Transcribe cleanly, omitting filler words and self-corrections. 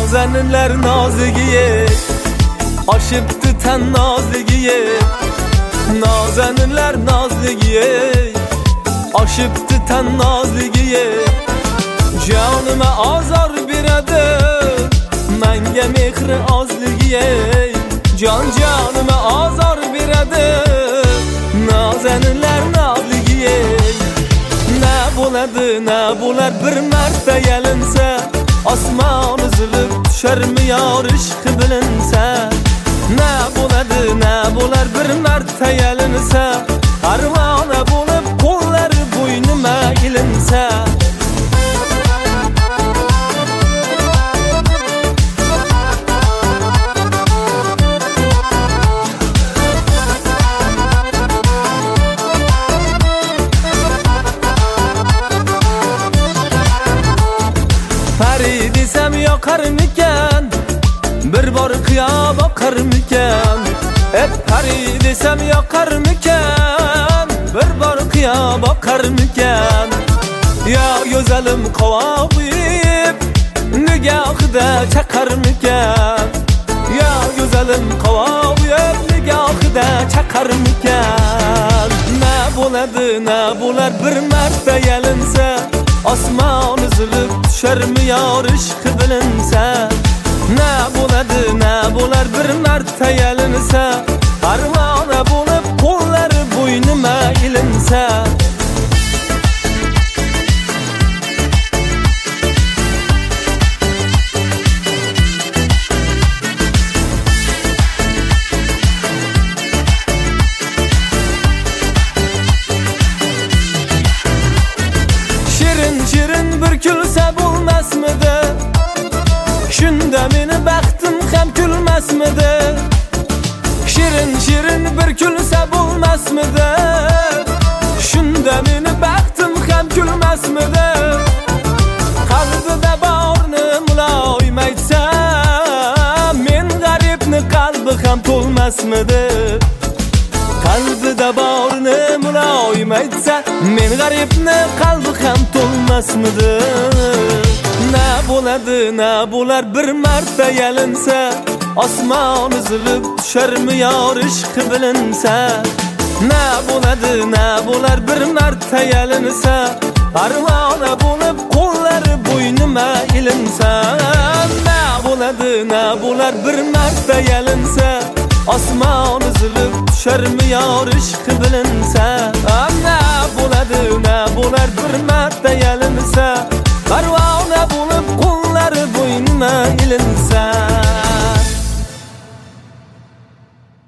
Nazenler nazigiye aşıptı ten nazligiye. Nazenler nazligiye aşıptı ten nazligiye. Canıma azar birader menge mehri azligiye. Canıma azar birader nazenler nazligiye. Ne bular bir marta gelinse osmon uzilib tusharmi yor ishqi bilinsa. Ne bular bir marta gelinsa parvona bo'lib qo'llari bo'ynima ilinsa. Pari desem yoqarmikan, bir bor qiyo boqarmikan. Pari desem yoqarmikan, bir bor qiyo boqarmikan. Ya go'zalim qovoqib nigohida chaqarmikan. Ya go'zalim qovoqib nigohida chaqarmikan. Ne bular bir marta gelinsa osmon uzilib tusharmi yor ishqi bilinsa. Ne bular bir marta gelinsa parvona bo'lib qo'llari bo'ynima ilinsa. Shirin bir kulsa bo'lmasmidi? Shunda meni baxtim ham kulmasmidi? Shirin bir kulsa bo'lmasmidi? Shunda meni baxtim ham kulmasmidi? Qalbida borni muloyim aytsam, men g'aribni qalbi ham to'lmasmidi? Qalbida borni muloyim aytsa, men g'aribni qalbi ham to'lmasmidi? Ne bular bir marta gelinsa osmon uzilib tusharmi yor ishqi bilinsa. Ne bular bir marta gelinsa parvona bo'lib qo'llari bo'ynima ilinsa. Ne bular bir marta gelinsa osmon uzilib tusharmi yor ishqi bilinsa. Ne bular bir marta gelinsa parvona bo'lib qo'llari bo'ynima ilinsa.